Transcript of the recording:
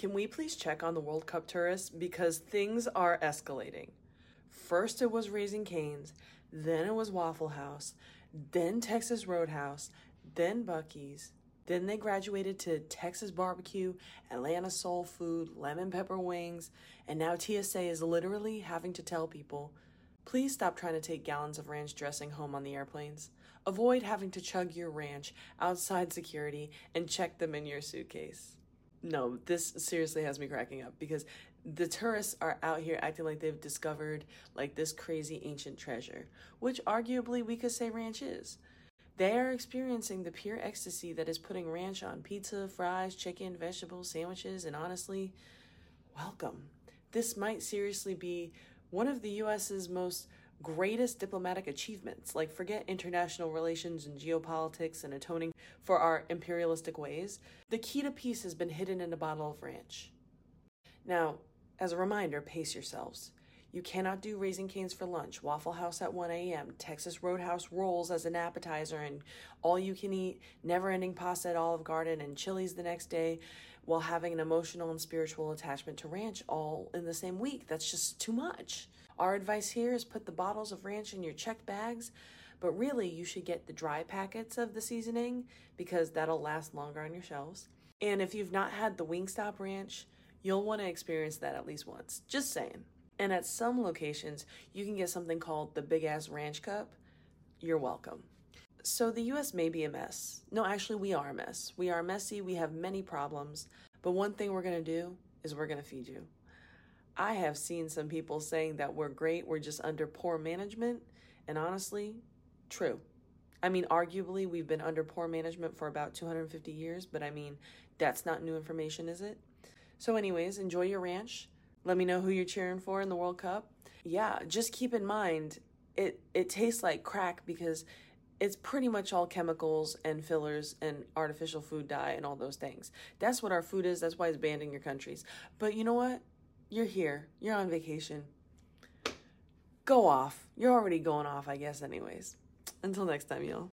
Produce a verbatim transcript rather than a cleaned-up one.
Can we please check on the World Cup tourists because things are escalating? First it was Raising Cane's, then it was Waffle House, then Texas Roadhouse, then Buc-ee's. Then they graduated to Texas Barbecue, Atlanta Soul Food, Lemon Pepper Wings, and now T S A is literally having to tell people, please stop trying to take gallons of ranch dressing home on the airplanes. Avoid having to chug your ranch outside security and check them in your suitcase. No, this seriously has me cracking up because the tourists are out here acting like they've discovered like this crazy ancient treasure, which arguably we could say ranch is. They are experiencing the pure ecstasy that is putting ranch on pizza, fries, chicken, vegetables, sandwiches, and honestly, welcome. This might seriously be one of the U S's most greatest diplomatic achievements. Like, forget international relations and geopolitics and atoning for our imperialistic ways. The key to peace has been hidden in a bottle of ranch. Now, as a reminder, pace yourselves. You cannot do Raising Cane's for lunch, Waffle House at one a.m., Texas Roadhouse rolls as an appetizer, and all-you-can-eat, never-ending pasta at Olive Garden and Chili's the next day while having an emotional and spiritual attachment to ranch all in the same week. That's just too much. Our advice here is put the bottles of ranch in your checked bags, but really you should get the dry packets of the seasoning because that'll last longer on your shelves. And if you've not had the Wingstop ranch, you'll want to experience that at least once. Just saying. And at some locations, you can get something called the Big Ass Ranch Cup. You're welcome. So the U S may be a mess. No, actually, we are a mess. We are messy. We have many problems. But one thing we're going to do is we're going to feed you. I have seen some people saying that we're great, we're just under poor management. And honestly, true. I mean, arguably, we've been under poor management for about two hundred fifty years. But I mean, that's not new information, is it? So anyways, enjoy your ranch. Let me know who you're cheering for in the World Cup. Yeah, just keep in mind, it, it tastes like crack because it's pretty much all chemicals and fillers and artificial food dye and all those things. That's what our food is. That's why it's banned in your countries. But you know what? You're here. You're on vacation. Go off. You're already going off, I guess, anyways. Until next time, y'all.